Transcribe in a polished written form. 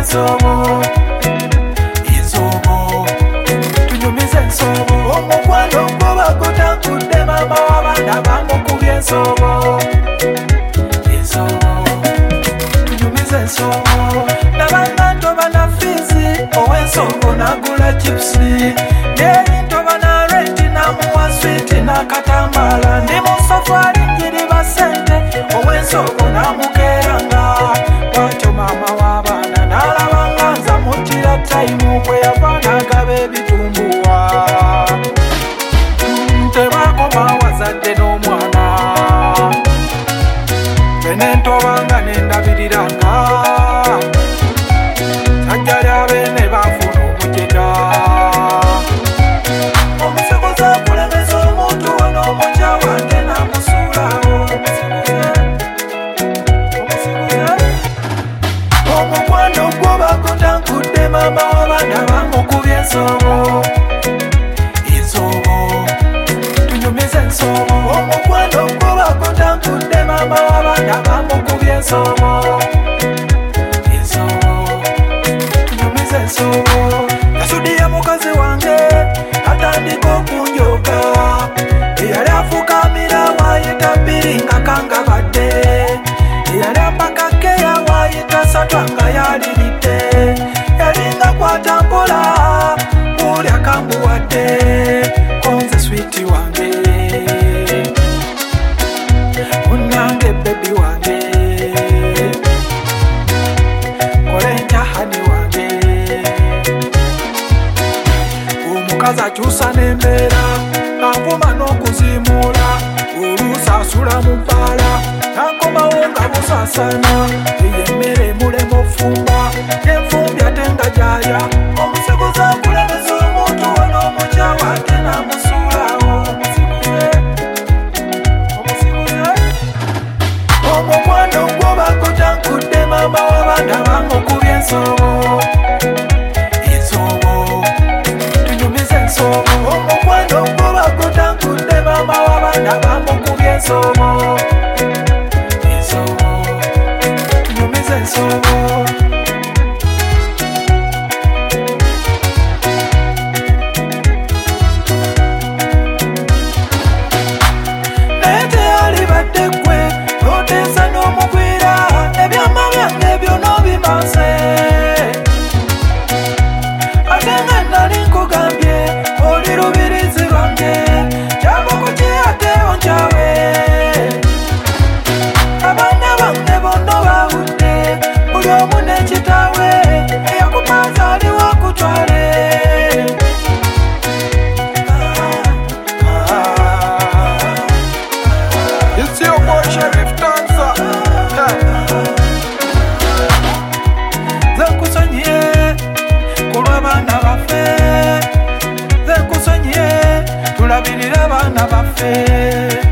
ensobo ensobo tunyumize ensobo omukwano gwo bagutangudde mama w'abaana bamukubye ensobo ensobo tunyumize ensobo nabanga ntoba na fiizi ow'ensobo nagula chipsi nerintoba na renti namuwa switi n'akatambaala ndi mu safari njiriba sente ow'ensobo namukeranga bwatyo mama w'abaana n'alabanga nza mutira tayimu bwe yava n'agaba ebitumbuwa tebakoma wazadde n'omwana bene ntobanga nendabiriranga sajja lyabene bafuna omujeda omusekuza akulemeza omuntu wano omutya wange namusuulawo omukwano gwo bagutangudde mama w'abaana bamukubye ensobo ensobo tunyumize ensobo omukwano gwo bagutangudde mama w'abaana bamukubye ensobo ensobo tunyumize ensobo yasudiye mukazi wange atandika okunjoga eyali afukamira waayita bbiri nga kangabadde eyali apakakeya waayita satwa nga yaliridde yalinga kwata mpola buli akambuwadde konze switi wange munange bebi wange kolenja hani wange omukazi akyusa n'embeera nanvuma n'okuzimuula oluusi asula mu bbaala nakomawo nga busaasana eyo emmere emulema ofumba nenfumbi ate nga gyalya omusiguzi akulemeza omuntu wano omukya wange namusuulawo omusiguze omukwano gwo bagutangudde mama w'abaana bamukubye ensobo ensobo tunyumize ensobo omukwano gwo bagutangudde mama w'abaana bamukubye ensobo ensobo tunyumize ensobo naye teyalibadde ggwe oteesa n'omugwira ebyama byange byonna bimaze ate nga nali nkugambye oli lubirizi lwange kyamukuki ate onkyawe abaana bange bonna baawudde buli omu n'ekitaawe eyakupanza aliwo akutwale It's your boy Sheriff Dancer. Zekusonye kulwa baana baffe zekusonye tulabirira baana baffe